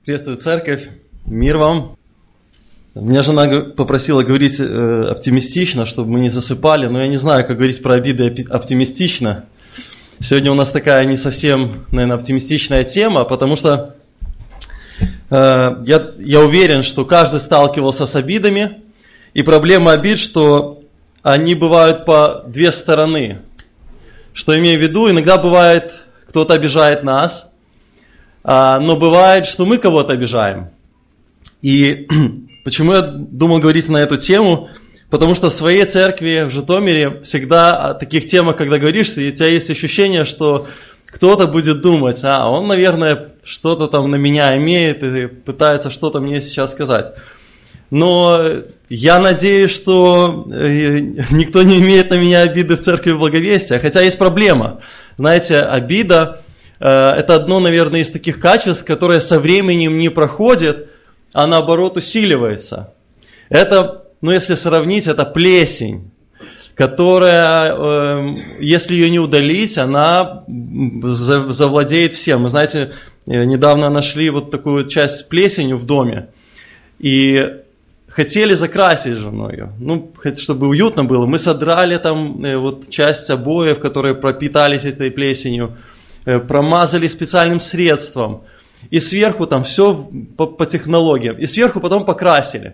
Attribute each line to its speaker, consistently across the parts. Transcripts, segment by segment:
Speaker 1: Приветствую, церковь. Мир вам. Меня жена попросила говорить оптимистично, чтобы мы не засыпали, но я не знаю, как говорить про обиды оптимистично. Сегодня у нас такая не совсем, наверное, оптимистичная тема, потому что я уверен, что каждый сталкивался с обидами, и проблема обид, что они бывают по две стороны. Что имею в виду, иногда бывает, кто-то обижает нас, но бывает, что мы кого-то обижаем. И почему я думал говорить на эту тему? Потому что в своей церкви в Житомире всегда о таких темах, когда говоришь, у тебя есть ощущение, что кто-то будет думать, он, наверное, что-то там на меня имеет и пытается что-то мне сейчас сказать. Но я надеюсь, что никто не имеет на меня обиды в церкви Благовестия, хотя есть проблема. Знаете, обида – это одно, наверное, из таких качеств, которое со временем не проходит, а наоборот усиливается. Это, если сравнить, это плесень, которая, если ее не удалить, она завладеет всем. Вы знаете, недавно нашли вот такую часть с плесенью в доме и хотели закрасить с женой, чтобы уютно было. Мы содрали там вот часть обоев, которые пропитались этой плесенью, промазали специальным средством. И сверху там все по технологиям. И сверху потом покрасили.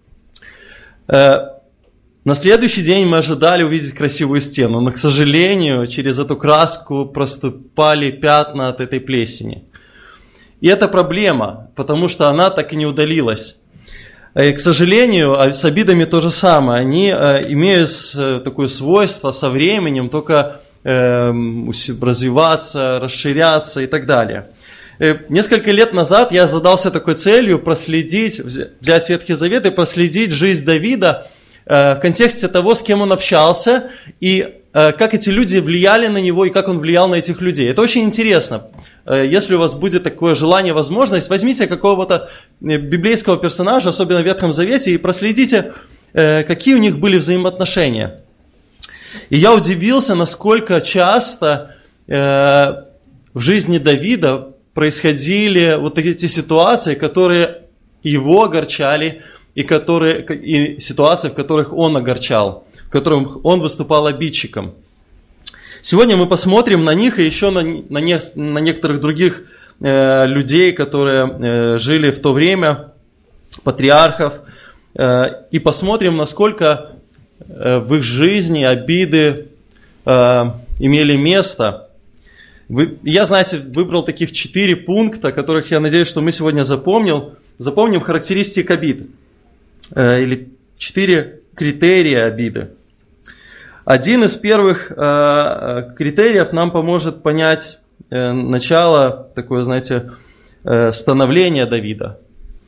Speaker 1: На следующий день мы ожидали увидеть красивую стену. Но, к сожалению, через эту краску проступали пятна от этой плесени. И это проблема, потому что она так и не удалилась. И, к сожалению, с обидами то же самое. Они имеют такое свойство со временем только развиваться, расширяться и так далее. Несколько лет назад я задался такой целью проследить, взять Ветхий Завет и проследить жизнь Давида в контексте того, с кем он общался, и как эти люди влияли на него, и как он влиял на этих людей. Это очень интересно. Если у вас будет такое желание, возможность, возьмите какого-то библейского персонажа, особенно в Ветхом Завете, и проследите, какие у них были взаимоотношения. И я удивился, насколько часто в жизни Давида происходили вот эти ситуации, которые его огорчали, и ситуации, в которых он огорчал, в которых он выступал обидчиком. Сегодня мы посмотрим на них и еще на некоторых других людей, которые жили в то время, патриархов, и посмотрим, насколько в их жизни обиды имели место. Я, знаете, выбрал таких 4 пункта, которых я надеюсь, что мы сегодня запомним характеристик обид. Или 4 критерия обиды. Один из первых критериев нам поможет понять начало, такое, знаете, становления Давида.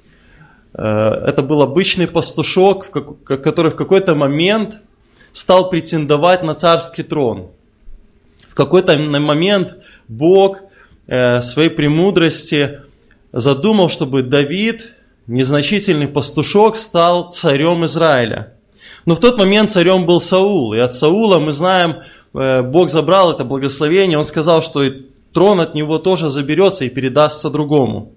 Speaker 1: Это был обычный пастушок, который в какой-то момент стал претендовать на царский трон. В какой-то момент Бог своей премудрости задумал, чтобы Давид, незначительный пастушок, стал царем Израиля. Но в тот момент царем был Саул. И от Саула, мы знаем, Бог забрал это благословение. Он сказал, что и трон от него тоже заберется и передастся другому.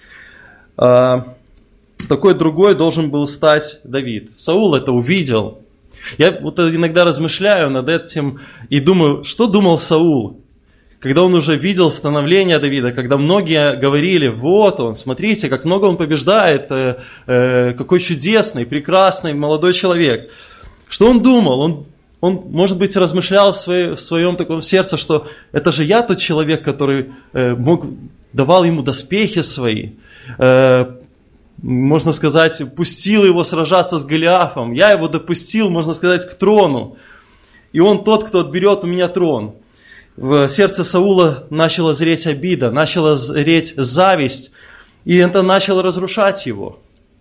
Speaker 1: Такой другой должен был стать Давид. Саул это увидел. Я вот иногда размышляю над этим и думаю, что думал Саул, когда он уже видел становление Давида, когда многие говорили, вот он, смотрите, как много он побеждает, какой чудесный, прекрасный молодой человек. Что он думал? Он, может быть, размышлял в своем таком сердце, что это же я тот человек, который давал ему доспехи свои, можно сказать, пустил его сражаться с Голиафом. Я его допустил, можно сказать, к трону. И он тот, кто отберет у меня трон. В сердце Саула начала зреть обида, начала зреть зависть, и это начало разрушать его.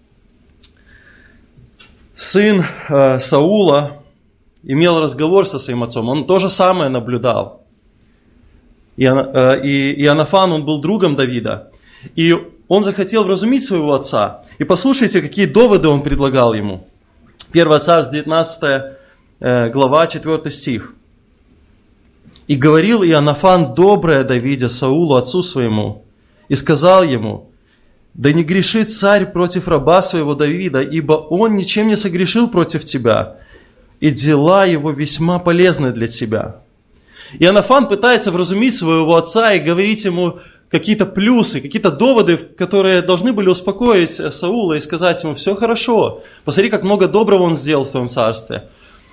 Speaker 1: Сын Саула имел разговор со своим отцом, он то же самое наблюдал. И Иоаннафан, он был другом Давида, и он захотел вразумить своего отца. И послушайте, какие доводы он предлагал ему. 1 Царств, 19 глава, 4 стих. «И говорил Иоаннафан доброе Давиде Саулу, отцу своему, и сказал ему: Да не грешит царь против раба своего Давида, ибо он ничем не согрешил против тебя, и дела его весьма полезны для тебя». Иоаннафан пытается вразумить своего отца и говорить ему какие-то плюсы, какие-то доводы, которые должны были успокоить Саула и сказать ему: все хорошо, посмотри, как много доброго он сделал в твоем царстве.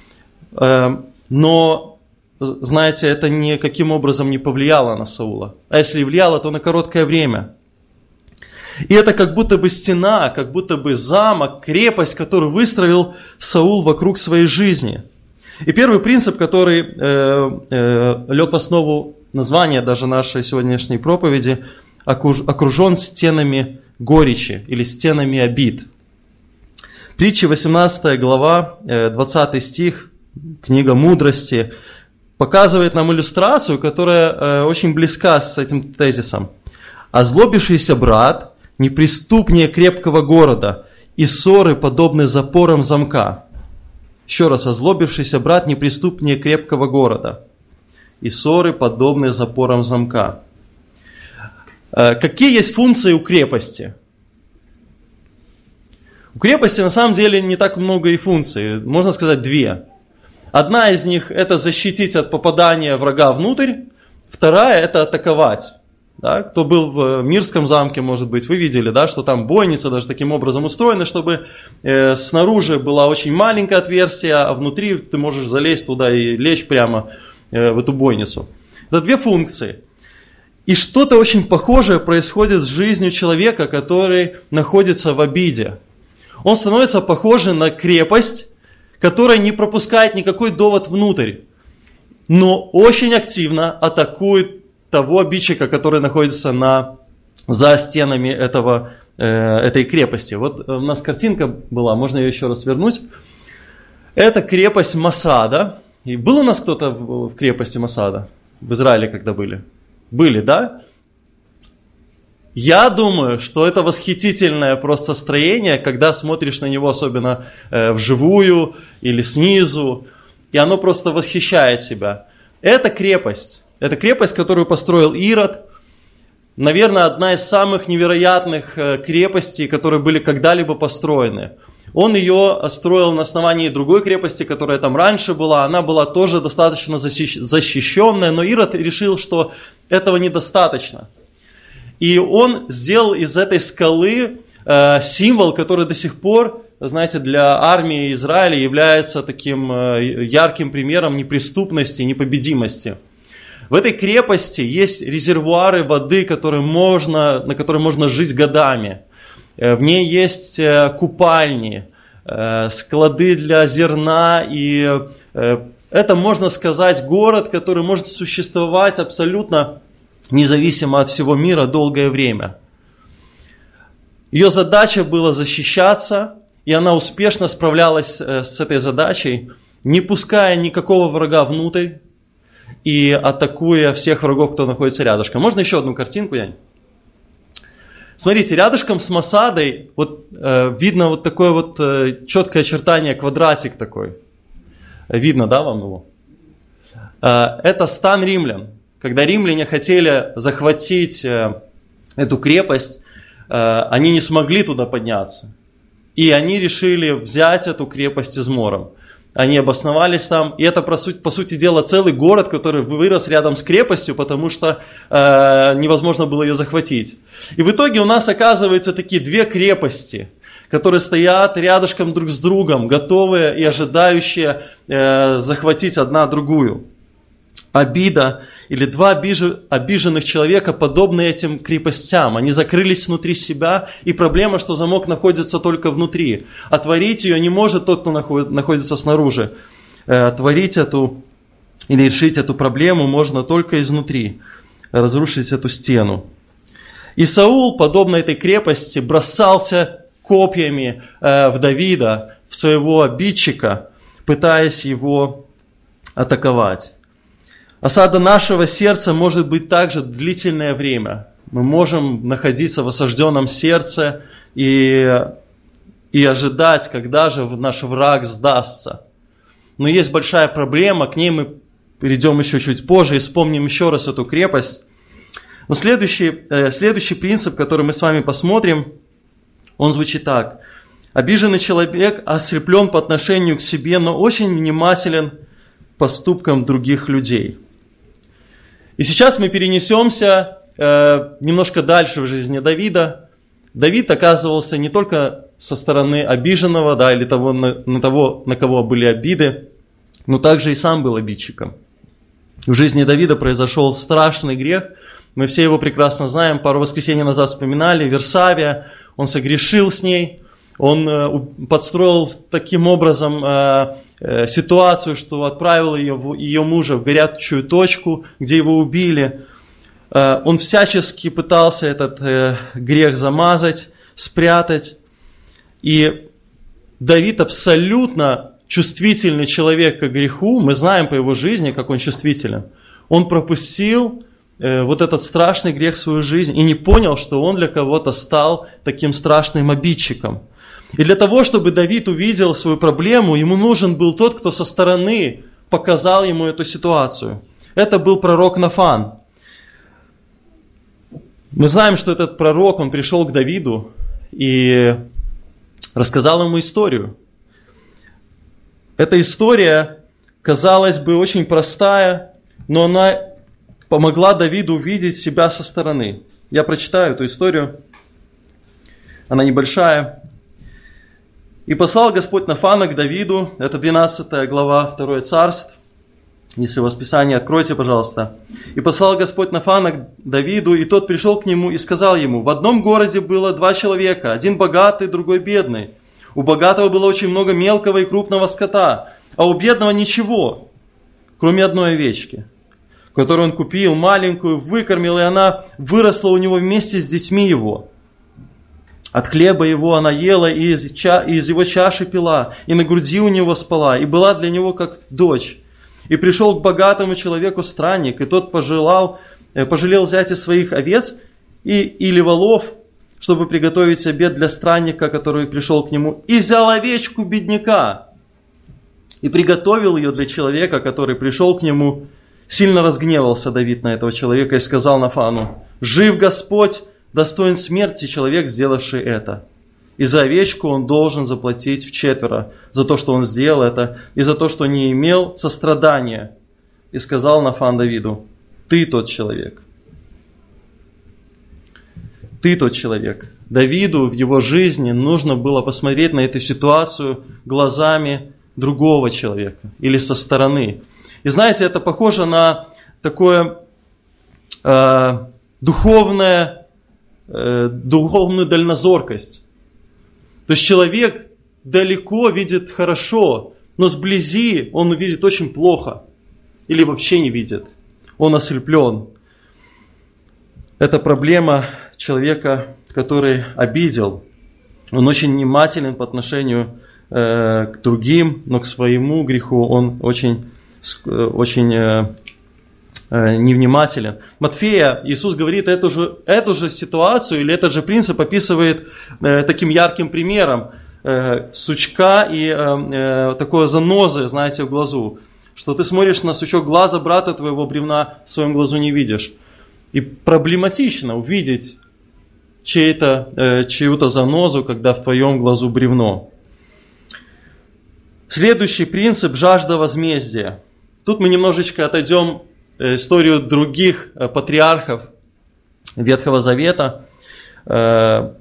Speaker 1: Но, знаете, это никаким образом не повлияло на Саула. А если и влияло, то на короткое время. И это как будто бы стена, как будто бы замок, крепость, которую выстроил Саул вокруг своей жизни. И первый принцип, который лег в основу названия даже нашей сегодняшней проповеди, окружен стенами горечи или стенами обид. Притча 18 глава, 20 стих, книга мудрости, показывает нам иллюстрацию, которая очень близка с этим тезисом. «Озлобившийся брат неприступнее крепкого города, и ссоры подобны запорам замка». Еще раз, озлобившийся брат неприступнее крепкого города, и ссоры подобны запорам замка. Какие есть функции у крепости? У крепости на самом деле не так много и функций, можно сказать две. Одна из них это защитить от попадания врага внутрь, вторая это атаковать. Да? Кто был в Мирском замке, может быть, вы видели, да, что там бойница даже таким образом устроена, чтобы снаружи было очень маленькое отверстие, а внутри ты можешь залезть туда и лечь прямо в эту бойницу. Это две функции. И что-то очень похожее происходит с жизнью человека, который находится в обиде. Он становится похожим на крепость, которая не пропускает никакой довод внутрь, но очень активно атакует того обидчика, который находится за стенами этой крепости. Вот у нас картинка была, можно ее еще раз вернуть. Это крепость Масада. И был у нас кто-то в крепости Масада? В Израиле когда были? Были, да? Я думаю, что это восхитительное просто строение, когда смотришь на него, особенно вживую или снизу, и оно просто восхищает тебя. Это крепость, которую построил Ирод. Наверное, одна из самых невероятных крепостей, которые были когда-либо построены. Он ее строил на основании другой крепости, которая там раньше была. Она была тоже достаточно защищенная, но Ирод решил, что этого недостаточно. И он сделал из этой скалы символ, который до сих пор, знаете, для армии Израиля является таким ярким примером неприступности, непобедимости. В этой крепости есть резервуары воды, на которые можно жить годами. В ней есть купальни, склады для зерна, и это, можно сказать, город, который может существовать абсолютно независимо от всего мира долгое время. Ее задача была защищаться, и она успешно справлялась с этой задачей, не пуская никакого врага внутрь и атакуя всех врагов, кто находится рядышком. Можно еще одну картинку, Янь? Смотрите, рядышком с Масадой видно вот такое вот четкое очертание, квадратик такой. Видно, да, вам его? Это стан римлян. Когда римляне хотели захватить эту крепость, они не смогли туда подняться. И они решили взять эту крепость измором. Они обосновались там. И это, по сути дела, целый город, который вырос рядом с крепостью, потому что невозможно было ее захватить. И в итоге у нас оказываются такие две крепости, которые стоят рядышком друг с другом, готовые и ожидающие захватить одна другую. Обида или два обиженных человека подобны этим крепостям. Они закрылись внутри себя, и проблема, что замок находится только внутри. Отворить ее не может тот, кто находится снаружи. Отворить эту или решить эту проблему можно только изнутри, разрушить эту стену. И Саул, подобно этой крепости, бросался копьями в Давида, в своего обидчика, пытаясь его атаковать. Осада нашего сердца может быть также длительное время. Мы можем находиться в осажденном сердце и ожидать, когда же наш враг сдастся. Но есть большая проблема, к ней мы перейдем еще чуть позже и вспомним еще раз эту крепость. Но следующий принцип, который мы с вами посмотрим, он звучит так. Обиженный человек ослеплен по отношению к себе, но очень внимателен к поступкам других людей. И сейчас мы перенесемся немножко дальше в жизни Давида. Давид оказывался не только со стороны обиженного, да, или того, на кого были обиды, но также и сам был обидчиком. В жизни Давида произошел страшный грех. Мы все его прекрасно знаем. Пару воскресений назад вспоминали. Версавия. Он согрешил с ней. Он подстроил таким образом ситуацию, что отправил ее мужа в горячую точку, где его убили. Он всячески пытался этот грех замазать, спрятать. И Давид абсолютно чувствительный человек к греху. Мы знаем по его жизни, как он чувствителен. Он пропустил вот этот страшный грех в свою жизнь и не понял, что он для кого-то стал таким страшным обидчиком. И для того, чтобы Давид увидел свою проблему, ему нужен был тот, кто со стороны показал ему эту ситуацию. Это был пророк Нафан. Мы знаем, что этот пророк, он пришел к Давиду и рассказал ему историю. Эта история, казалось бы, очень простая, но она помогла Давиду увидеть себя со стороны. Я прочитаю эту историю. Она небольшая. «И послал Господь Нафана к Давиду». Это 12 глава 2 Царств. Если у вас Писание, откройте, пожалуйста. «И послал Господь Нафана к Давиду, и тот пришел к нему и сказал ему: в одном городе было 2 человека, один богатый, другой бедный. У богатого было очень много мелкого и крупного скота, а у бедного ничего, кроме одной овечки, которую он купил, маленькую, выкормил, и она выросла у него вместе с детьми его. От хлеба его она ела, и из его чаши пила, и на груди у него спала, и была для него как дочь. И пришел к богатому человеку странник, и тот пожалел взять из своих овец или волов, чтобы приготовить обед для странника, который пришел к нему, и взял овечку бедняка, и приготовил ее для человека, который пришел к нему. Сильно разгневался Давид на этого человека и сказал Нафану: жив Господь, достоин смерти человек, сделавший это. И за овечку он должен заплатить вчетверо за то, что он сделал это, и за то, что не имел сострадания. И сказал Нафан Давиду: ты тот человек. Ты тот человек. Давиду в его жизни нужно было посмотреть на эту ситуацию глазами другого человека или со стороны. И знаете, это похоже на такое духовную дальнозоркость. То есть человек далеко видит хорошо, но сблизи он видит очень плохо или вообще не видит. Он ослеплен. Это проблема человека, который обидел. Он очень внимателен по отношению к другим, но к своему греху он очень невнимателен. Матфея Иисус говорит эту же ситуацию или этот же принцип описывает таким ярким примером сучка и такой занозы, знаете, в глазу. Что ты смотришь на сучок глаза брата твоего, бревна в своем глазу не видишь. И проблематично увидеть чью-то занозу, когда в твоем глазу бревно. Следующий принцип – жажда возмездия. Тут мы немножечко отойдем историю других патриархов Ветхого Завета. Это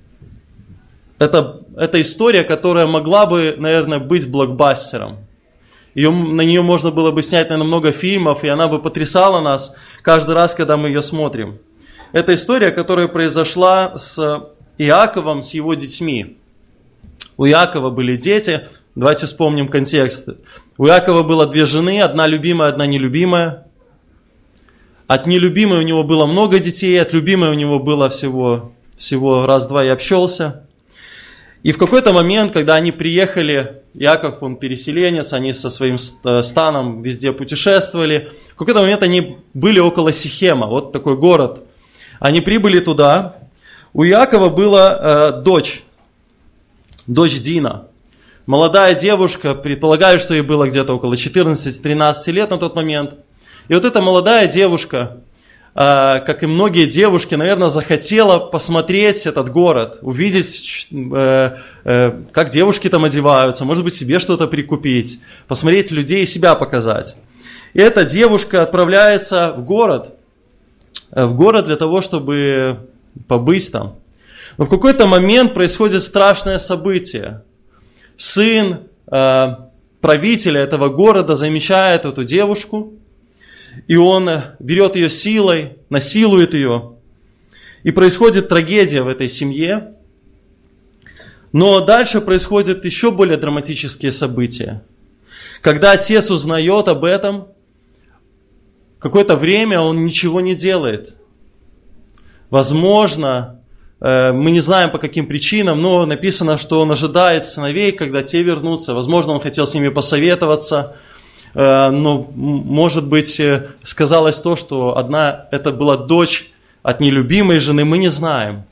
Speaker 1: история, которая могла бы, наверное, быть блокбастером. На нее можно было бы снять, наверное, много фильмов, и она бы потрясала нас каждый раз, когда мы ее смотрим. Это история, которая произошла с Иаковом, с его детьми. У Иакова были дети. Давайте вспомним контекст. У Иакова было 2 жены, одна любимая, одна нелюбимая. От нелюбимой у него было много детей, от любимой у него было всего раз-два и обчелся. И в какой-то момент, когда они приехали, Иаков, он переселенец, они со своим станом везде путешествовали. В какой-то момент они были около Сихема, вот такой город. Они прибыли туда. У Иакова была дочь Дина. Молодая девушка, предполагаю, что ей было где-то около 14-13 лет на тот момент. И вот эта молодая девушка, как и многие девушки, наверное, захотела посмотреть этот город, увидеть, как девушки там одеваются, может быть, себе что-то прикупить, посмотреть людей и себя показать. И эта девушка отправляется в город для того, чтобы побыть там. Но в какой-то момент происходит страшное событие. Сын правителя этого города замечает эту девушку, и он берет ее силой, насилует ее. И происходит трагедия в этой семье. Но дальше происходят еще более драматические события. Когда отец узнает об этом, какое-то время он ничего не делает. Возможно, мы не знаем по каким причинам, но написано, что он ожидает сыновей, когда те вернутся. Возможно, он хотел с ними посоветоваться. Но, может быть, сказалось то, что это была дочь от нелюбимой жены, мы не знаем.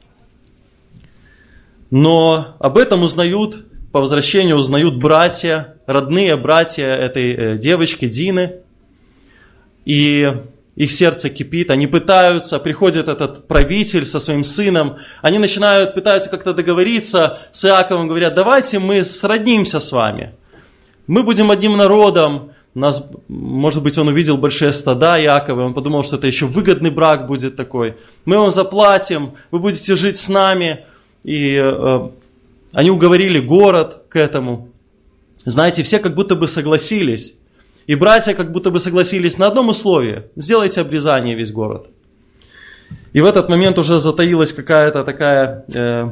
Speaker 1: Но об этом по возвращению узнают братья, родные братья этой девочки Дины. И их сердце кипит, они приходит этот правитель со своим сыном, они пытаются как-то договориться с Иаковом, говорят, давайте мы сроднимся с вами. Мы будем одним народом. Может быть, он увидел большие стада Иакова, и он подумал, что это еще выгодный брак будет такой. Мы вам заплатим, вы будете жить с нами. И они уговорили город к этому. Знаете, все как будто бы согласились. И братья как будто бы согласились на одном условии. Сделайте обрезание весь город. И в этот момент уже затаилась какая-то такая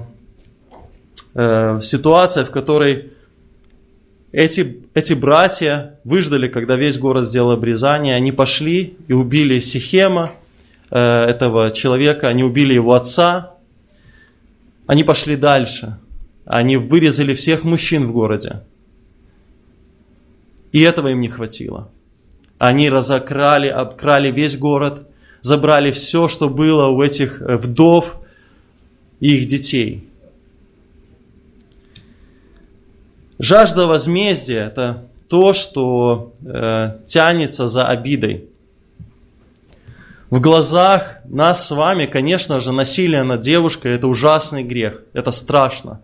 Speaker 1: ситуация, в которой эти братья выждали, когда весь город сделал обрезание. Они пошли и убили Сихема, этого человека. Они убили его отца. Они пошли дальше. Они вырезали всех мужчин в городе. И этого им не хватило. Они обкрали весь город, забрали все, что было у этих вдов и их детей. Жажда возмездия – это то, что тянется за обидой. В глазах нас с вами, конечно же, насилие над девушкой – это ужасный грех, это страшно.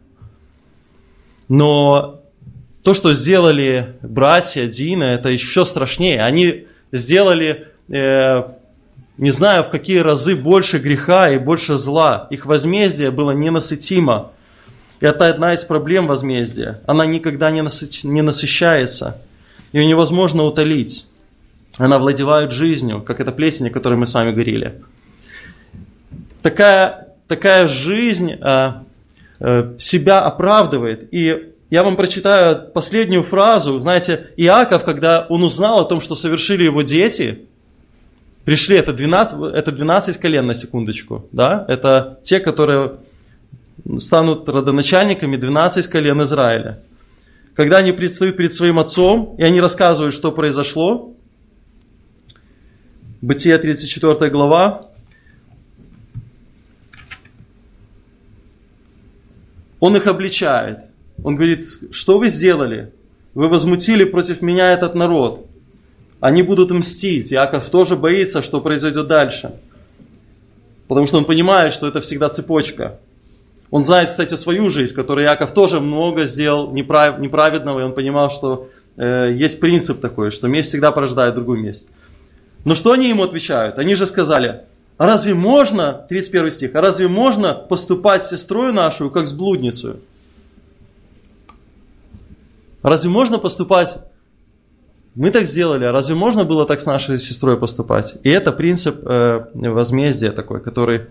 Speaker 1: Но то, что сделали братья Дина, это еще страшнее. Они сделали, не знаю, в какие разы больше греха и больше зла. Их возмездие было ненасытимо. И это одна из проблем возмездия. Она никогда не насыщается. Ее невозможно утолить. Она владевает жизнью, как эта плесень, о которой мы с вами говорили. Такая жизнь себя оправдывает. И я вам прочитаю последнюю фразу. Знаете, Иаков, когда он узнал о том, что совершили его дети, пришли, это 12 колен на секундочку. Да? Это те, которые станут родоначальниками 12 колен Израиля. Когда они предстают перед своим отцом, и они рассказывают, что произошло, Бытие 34 глава, он их обличает. Он говорит, что вы сделали? Вы возмутили против меня этот народ. Они будут мстить. Иаков тоже боится, что произойдет дальше. Потому что он понимает, что это всегда цепочка. Он знает, кстати, свою жизнь, в которой Иаков тоже много сделал неправедного, и он понимал, что есть принцип такой, что месть всегда порождает другую месть. Но что они ему отвечают? Они же сказали, а разве можно, 31 стих, а разве можно поступать с сестрой нашу, как с блудницей? Разве можно поступать? Мы так сделали, а разве можно было так с нашей сестрой поступать? И это принцип возмездия такой, который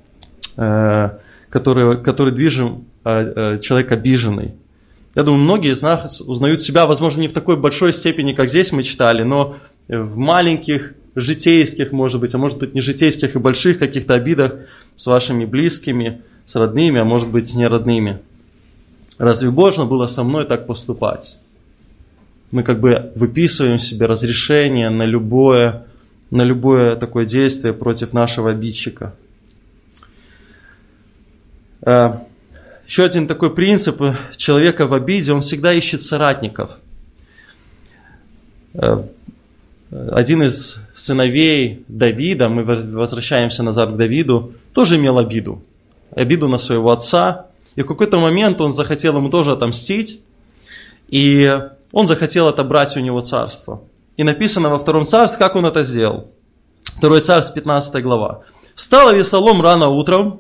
Speaker 1: движим человек обиженный. Я думаю, многие из нас узнают себя, возможно, не в такой большой степени, как здесь мы читали, но в маленьких, житейских, может быть не житейских и больших каких-то обидах с вашими близкими, с родными, а может быть не родными. Разве можно было со мной так поступать? Мы как бы выписываем себе разрешение на любое такое действие против нашего обидчика. Еще один такой принцип человека в обиде, он всегда ищет соратников. один из сыновей Давида, мы возвращаемся назад к Давиду, тоже имел обиду на своего отца. И в какой-то момент он захотел ему тоже отомстить, и он захотел отобрать у него царство. И написано во 2 Царств, как он это сделал. 2 Царств, 15 глава. «Встал Авесолом рано утром,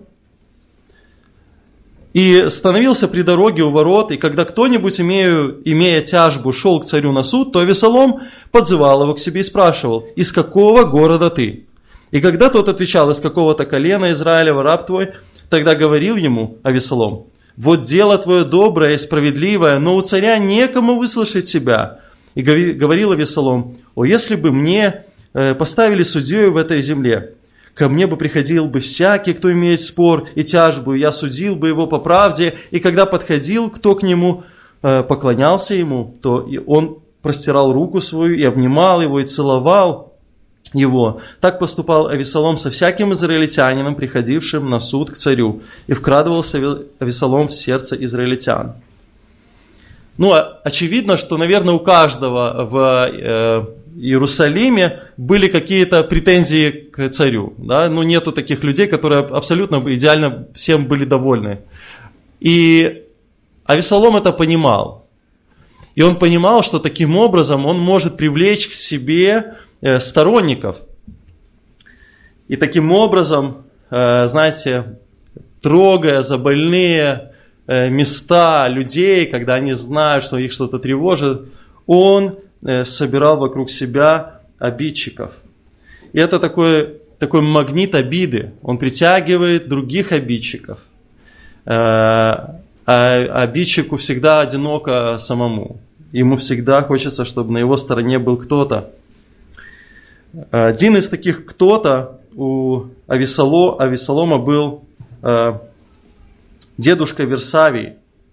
Speaker 1: и становился при дороге у ворот, и когда кто-нибудь, имея тяжбу, шел к царю на суд, то Авесолом подзывал его к себе и спрашивал: из какого города ты? И когда тот отвечал: из какого-то колена Израилева, раб твой, тогда говорил ему Авесолом: вот дело твое доброе и справедливое, но у царя некому выслушать тебя. И говорил Авесолом: о, если бы мне поставили судьей в этой земле, ко мне бы приходил бы всякий, кто имеет спор и тяжбу, и я судил бы его по правде, и когда подходил кто к нему, поклонялся ему, то он простирал руку свою и обнимал его, и целовал его. Так поступал Авесолом со всяким израильтянином, приходившим на суд к царю, и вкрадывался Авесолом в сердце израильтян». Ну, очевидно, что, наверное, у каждого в Иерусалиме были какие-то претензии к царю. Да? Ну, нету таких людей, которые абсолютно идеально всем были довольны. И Авесолом это понимал. И он понимал, что таким образом он может привлечь к себе сторонников. И таким образом, знаете, трогая за больные места людей, когда они знают, что их что-то тревожит, он собирал вокруг себя обидчиков. И это такой магнит обиды. Он притягивает других обидчиков. А обидчику всегда одиноко самому. Ему всегда хочется, чтобы на его стороне был кто-то. Один из таких кто-то у Авесолома был дедушка Версавий.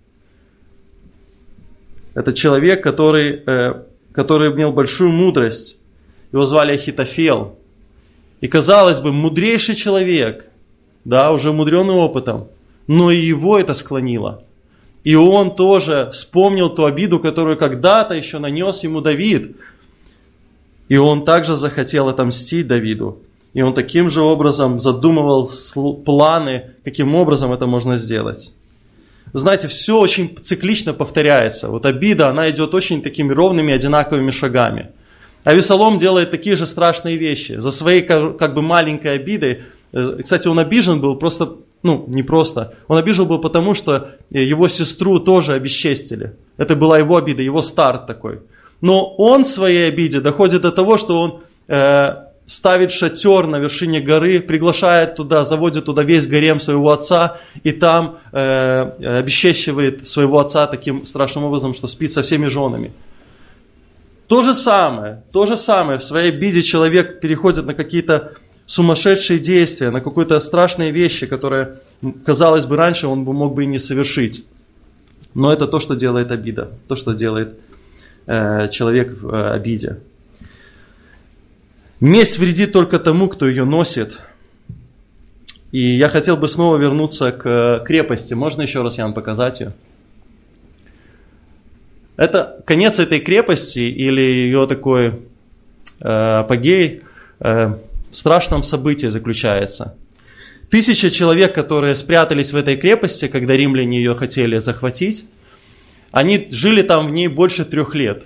Speaker 1: Это человек, который имел большую мудрость. Его звали Ахитофел. И, казалось бы, мудрейший человек, да, уже умудренный опытом, но и его это склонило. И он тоже вспомнил ту обиду, которую когда-то еще нанес ему Давид. И он также захотел отомстить Давиду. И он таким же образом задумывал планы, каким образом это можно сделать. Знаете, все очень циклично повторяется. Вот обида, она идет очень такими ровными, одинаковыми шагами. Авесолом делает такие же страшные вещи. За своей как бы маленькой обидой, кстати, он обижен был просто, не просто. Он обижен был потому, что его сестру тоже обесчестили. Это была его обида, его старт такой. Но он в своей обиде доходит до того, что он ставит шатер на вершине горы, приглашает туда, заводит туда весь гарем своего отца, и там обесчещивает своего отца таким страшным образом, что спит со всеми женами. То же самое в своей обиде человек переходит на какие-то сумасшедшие действия, на какие-то страшные вещи, которые, казалось бы, раньше он мог бы и не совершить. Но это то, что делает обида, то, что делает человек в обиде. Месть вредит только тому, кто ее носит. И я хотел бы снова вернуться к крепости. Можно еще раз, Ян, показать ее? Это конец этой крепости или ее такой апогей в страшном событии заключается. 1000 человек, которые спрятались в этой крепости, когда римляне ее хотели захватить, они жили там в ней больше 3 лет.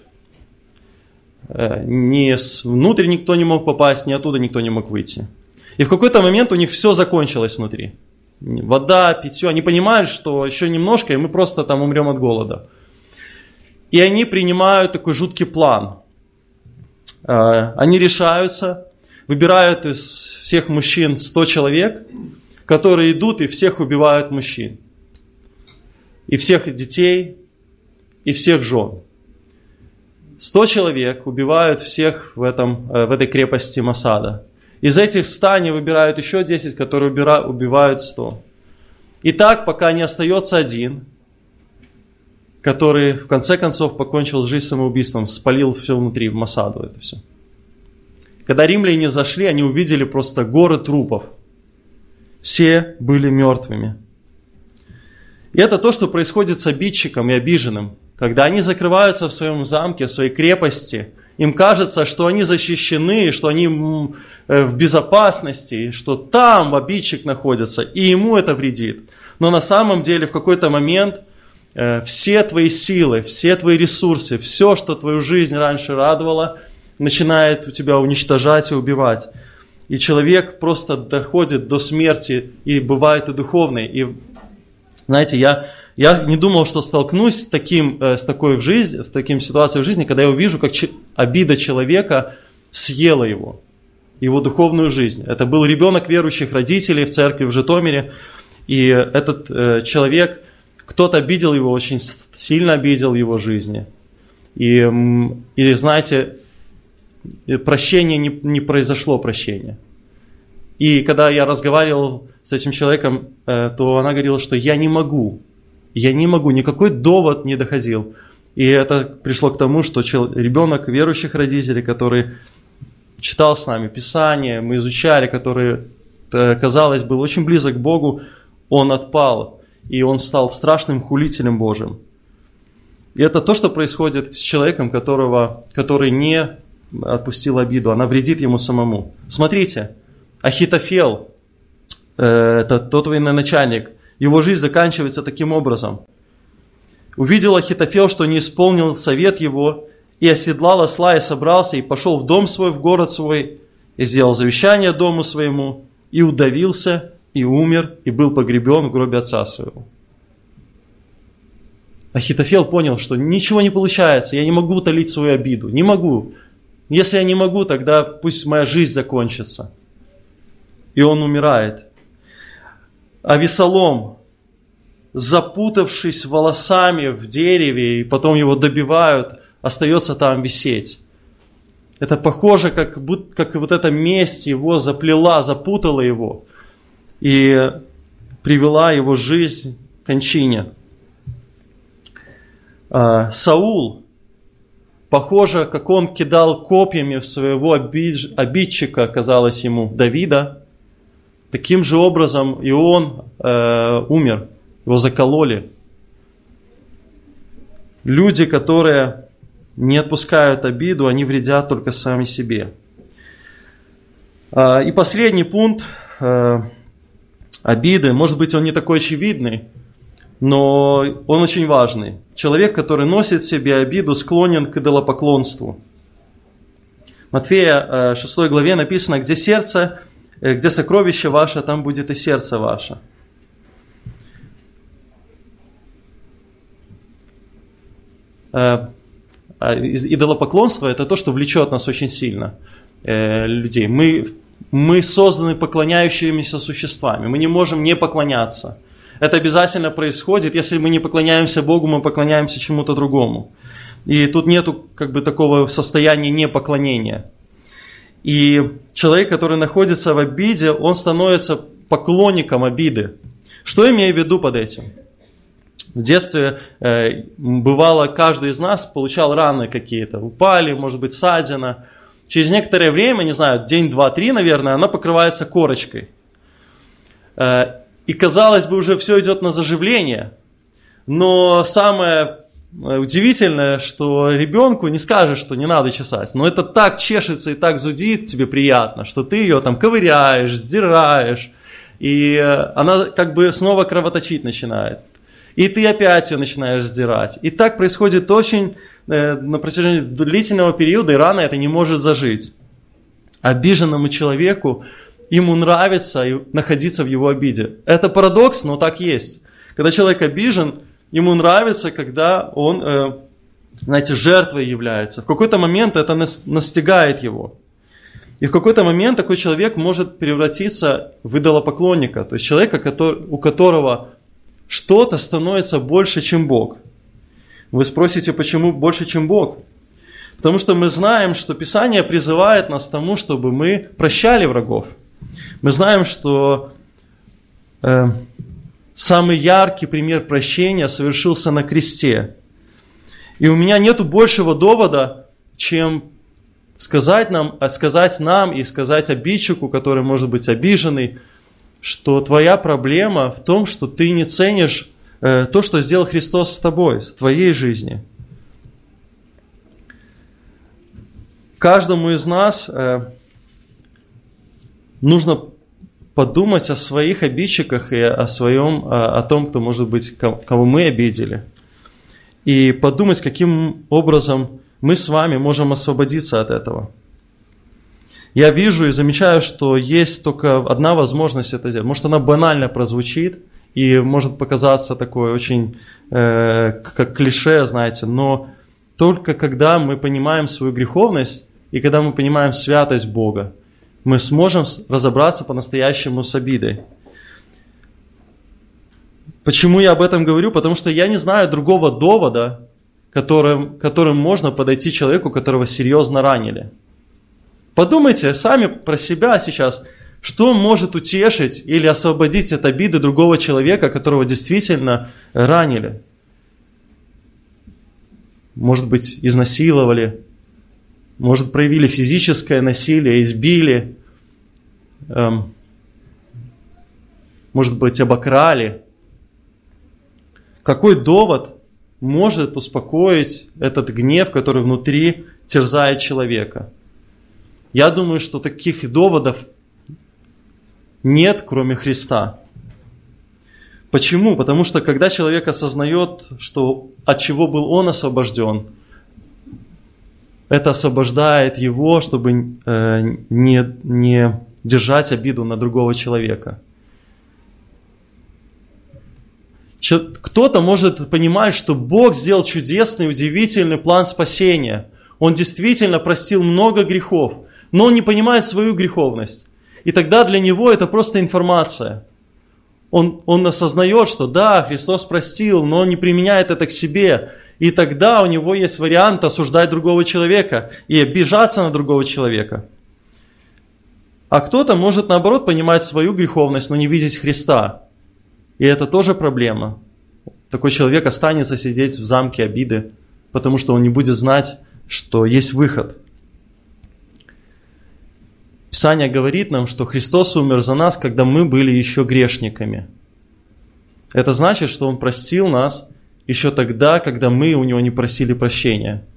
Speaker 1: Ни внутрь никто не мог попасть, ни оттуда никто не мог выйти. И в какой-то момент у них все закончилось внутри. Вода, питье. Они понимают, что еще немножко, и мы просто там умрем от голода. И они принимают такой жуткий план. Они решаются, выбирают из всех мужчин 100 человек, которые идут и всех убивают мужчин. И всех детей, и всех жен. 100 человек убивают всех в этой крепости Масада. Из этих 100 они выбирают еще 10, которые убивают 100. И так, пока не остается один, который в конце концов покончил жизнь самоубийством, спалил все внутри, в Масаду это все. Когда римляне зашли, они увидели просто горы трупов. Все были мертвыми. И это то, что происходит с обидчиком и обиженным. Когда они закрываются в своем замке, в своей крепости, Им кажется, что они защищены, что они в безопасности, что там обидчик находится, и ему это вредит. Но на самом деле в какой-то момент все твои силы, все твои ресурсы, все, что твою жизнь раньше радовало, начинает у тебя уничтожать и убивать. И человек просто доходит до смерти, и бывает и духовной. И знаете, я не думал, что столкнусь с такой ситуацией в жизни, когда я увижу, как обида человека съела его духовную жизнь. Это был ребенок верующих родителей в церкви в Житомире, и этот человек, кто-то обидел его, очень сильно обидел в его жизни. И знаете, прощение не произошло прощения. И когда я разговаривал с этим человеком, то она говорила, что я не могу, никакой довод не доходил. И это пришло к тому, что ребенок верующих родителей, который читал с нами Писание, мы изучали, который, казалось, был очень близок к Богу, он отпал, и он стал страшным хулителем Божьим. И это то, что происходит с человеком, который не отпустил обиду, она вредит ему самому. Смотрите, Ахитофел, это тот военачальник, его жизнь заканчивается таким образом. Увидел Ахитофел, что не исполнил совет его, и оседлал осла, и собрался, и пошел в дом свой, в город свой, и сделал завещание дому своему, и удавился, и умер, и был погребен в гробе отца своего. Ахитофел понял, что ничего не получается, я не могу утолить свою обиду, не могу. Если я не могу, тогда пусть моя жизнь закончится. И он умирает. Авесолом, запутавшись волосами в дереве, и потом его добивают, остается там висеть. Это похоже, как вот эта месть его заплела, запутала его и привела его жизнь к кончине. Саул, похоже, как он кидал копьями в своего обидчика, казалось ему, Давида, таким же образом и он умер, его закололи. Люди, которые не отпускают обиду, они вредят только сами себе. И последний пункт обиды, может быть, он не такой очевидный, но он очень важный. Человек, который носит в себе обиду, склонен к идолопоклонству. В Матфея 6 главе написано, где сокровище ваше, там будет и сердце ваше. Идолопоклонство – это то, что влечет нас очень сильно, людей. Мы созданы поклоняющимися существами, мы не можем не поклоняться. Это обязательно происходит, если мы не поклоняемся Богу, мы поклоняемся чему-то другому. И тут нету такого состояния непоклонения. И человек, который находится в обиде, он становится поклонником обиды. Что имею в виду под этим? В детстве бывало, каждый из нас получал раны какие-то. Упали, может быть, ссадина. Через некоторое время, не знаю, день, два, три, наверное, она покрывается корочкой. И, казалось бы, уже все идет на заживление. Но самое удивительное, что ребенку не скажешь, что не надо чесать. Но это так чешется и так зудит, тебе приятно, что ты ее там ковыряешь, сдираешь. И она снова кровоточить начинает. И ты опять ее начинаешь сдирать. И так происходит очень на протяжении длительного периода, и рана это не может зажить. Обиженному человеку ему нравится находиться в его обиде. Это парадокс, но так есть. Когда человек обижен, ему нравится, когда он, жертвой является. В какой-то момент это настигает его. И в какой-то момент такой человек может превратиться в идолопоклонника. То есть человека, у которого что-то становится больше, чем Бог. Вы спросите, почему больше, чем Бог? Потому что мы знаем, что Писание призывает нас к тому, чтобы мы прощали врагов. Мы знаем, что самый яркий пример прощения совершился на кресте. И у меня нету большего довода, чем сказать нам и сказать обидчику, который может быть обиженный, что твоя проблема в том, что ты не ценишь то, что сделал Христос с тобой, в твоей жизни. каждому из нас нужно подумать о своих обидчиках и о том, кто, может быть, кого мы обидели. И подумать, каким образом мы с вами можем освободиться от этого. Я вижу и замечаю, что есть только одна возможность это сделать. Может, она банально прозвучит и может показаться такой очень, как клише, знаете, но только когда мы понимаем свою греховность и когда мы понимаем святость Бога, мы сможем разобраться по-настоящему с обидой. Почему я об этом говорю? Потому что я не знаю другого довода, которым можно подойти человеку, которого серьезно ранили. Подумайте сами про себя сейчас, что может утешить или освободить от обиды другого человека, которого действительно ранили. Может быть, изнасиловали, может, проявили физическое насилие, избили, может быть, обокрали. Какой довод может успокоить этот гнев, который внутри терзает человека? Я думаю, что таких доводов нет, кроме Христа. Почему? Потому что когда человек осознает, что от чего был он освобожден, это освобождает его, чтобы не держать обиду на другого человека. Кто-то может понимать, что Бог сделал чудесный, удивительный план спасения. Он действительно простил много грехов, но он не понимает свою греховность. И тогда для него это просто информация. Он осознает, что да, Христос простил, но он не применяет это к себе. И тогда у него есть вариант осуждать другого человека и обижаться на другого человека. А кто-то может, наоборот, понимать свою греховность, но не видеть Христа. И это тоже проблема. Такой человек останется сидеть в замке обиды, потому что он не будет знать, что есть выход. Писание говорит нам, что Христос умер за нас, когда мы были еще грешниками. Это значит, что Он простил нас еще тогда, когда мы у Него не просили прощения.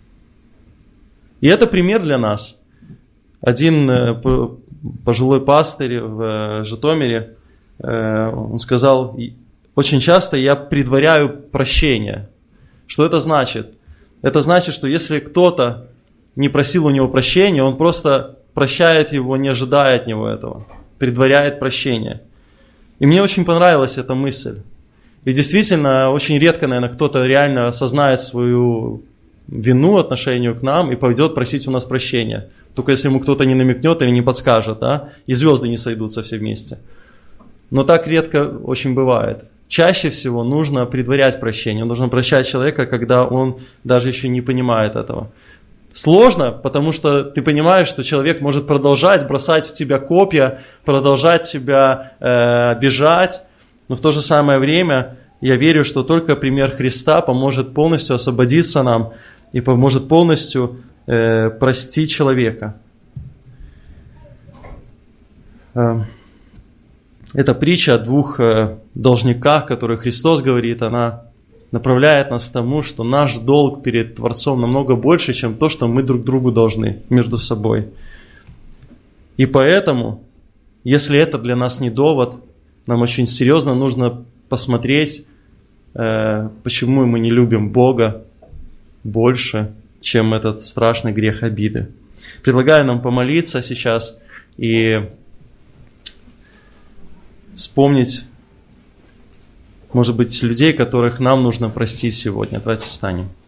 Speaker 1: И это пример для нас. Один пожилой пастырь в Житомире, он сказал, очень часто я предваряю прощение. Что это значит? Это значит, что если кто-то не просил у него прощения, он просто прощает его, не ожидая от него этого, предваряет прощение. И мне очень понравилась эта мысль. И действительно, очень редко, наверное, кто-то реально осознает свою вину отношению к нам и пойдет просить у нас прощения. Только если ему кто-то не намекнет или не подскажет, да? И звезды не сойдутся все вместе. Но так редко очень бывает. Чаще всего нужно предварять прощение. Нужно прощать человека, когда он даже еще не понимает этого. Сложно, потому что ты понимаешь, что человек может продолжать бросать в тебя копья, продолжать тебя обижать. Но в то же самое время я верю, что только пример Христа поможет полностью освободиться нам и поможет полностью простить человека. Эта притча о двух должниках, которую Христос говорит, она направляет нас к тому, что наш долг перед Творцом намного больше, чем то, что мы друг другу должны между собой. И поэтому, если это для нас не довод, нам очень серьезно нужно посмотреть, почему мы не любим Бога больше, чем этот страшный грех обиды. Предлагаю нам помолиться сейчас и вспомнить, может быть, людей, которых нам нужно простить сегодня. Давайте встанем.